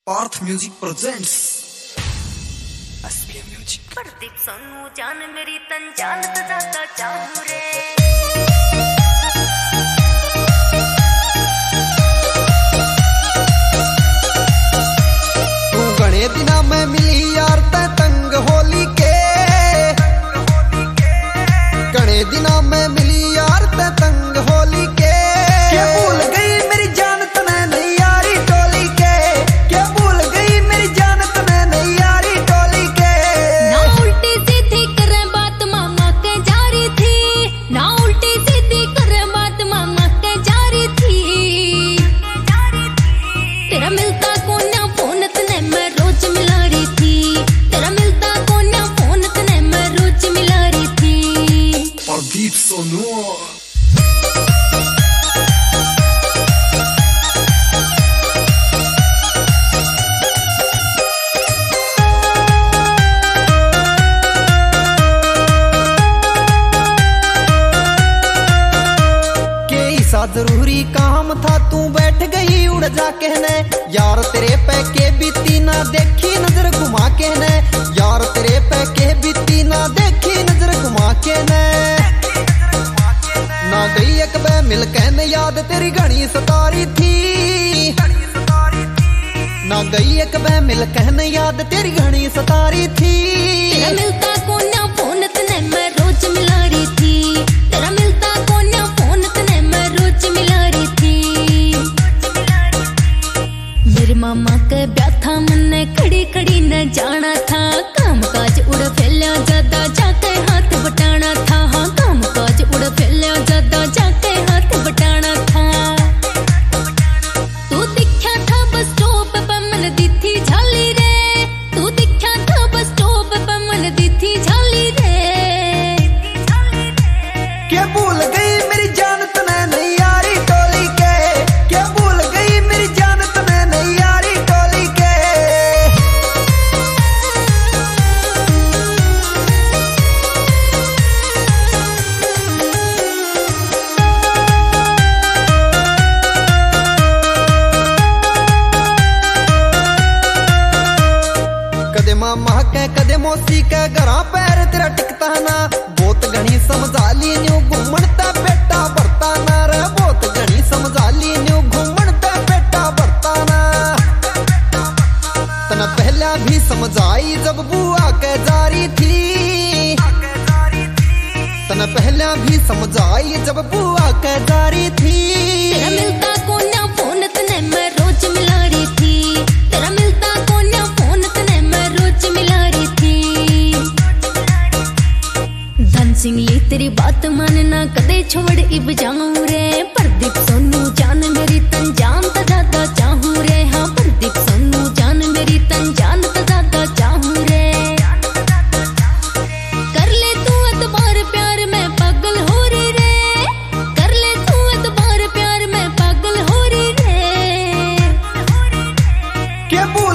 Partha music presents SPM music. Pradeep Sonu जान मेरी तन जान सजाता चाहूं रे। तू घने दिना में मिली यार ते तंग होली के, घने दिना में मिली यार ते तंग होली के। क्या भूल गई मेरी जान तने नहीं यारी टोली के, क्या भूल गई मेरी जान तने नहीं यारी टोली के। ना उल्टी सीधी करे बात मामा के जारी थी, ना उल्टी सीधी करे बात मामा के जारी थी। तेरा मिलता कोन्या फोन तने मैं रोज मिला रही थी, तेरा मिलता कोन्या फोन तने मैं रोज मिला रही थी। प्रदीप सोनू जरूरी काम था तू बैठ गई उड़ जा कहने, यार तेरे पे के बीती ना देखी नजर घुमा के ने, यार तेरे पे के बीती ना देखी नजर घुमा के ने। ना गई एक बे मिल कहने याद तेरी घनी सतारी थी, ना गई एक बे मिल कहने याद तेरी घनी सतारी थी। तेरा मिलता कोन्या फोन तने मैं रोज मिला रही थी, तेरा मिलता कोन्या फोन तने मैं रोज मिला रही थी। मेरे मामा के ब्याह था मन्ने खड़ी खड़ी न जाना था, काम काज उड़ फैलिया ज्यादा जाके हाथ बटाना था। हाँ काम काज उड़ फैलिया ज्यादा जाके हाथ बटाना था। तू दिखा था बस स्टॉप पे मन दी थी झाली रे, तू दिखा था बस स्टॉप पे मन दी थी झाली रे। क्या भूल गई मेरी जान तने नहीं यारी टोली के, क्या भूल गई मेरी जान तने नहीं यारी टोली के। कदे मामा के कदे मौसी के घरा पैर तेरा टिकता ना, बहुत घनी समझा ली न्यू घूमणता पेटा भरता ना रे, बहुत घनी समझा ली न्यू घूमणता पेटा भरता ना। तना पहला भी समझाई जब बुआ के जारी थी, तना पहला भी समझाई जब बुआ के जारी थी। तेरा मिलता कोन्या फोन तने मैं रोज मिला रही थी, तेरा मिलता कोन्या फोन तने मैं रोज मिला रही थी। धन सिंह ली तेरी बात मानना कदे छोड़ इब जाऊं रे। प्रदीप सोनू जान मेरी तन जान तो ज्यादा चाहूं रे। हाँ प्रदीप सोनू जान मेरी तन जान तो ज्यादा चाहूं रे। कर ले तू एतबार प्यार में पागल हो रही रे, कर ले तू एतबार प्यार में पागल हो रही रे। क्या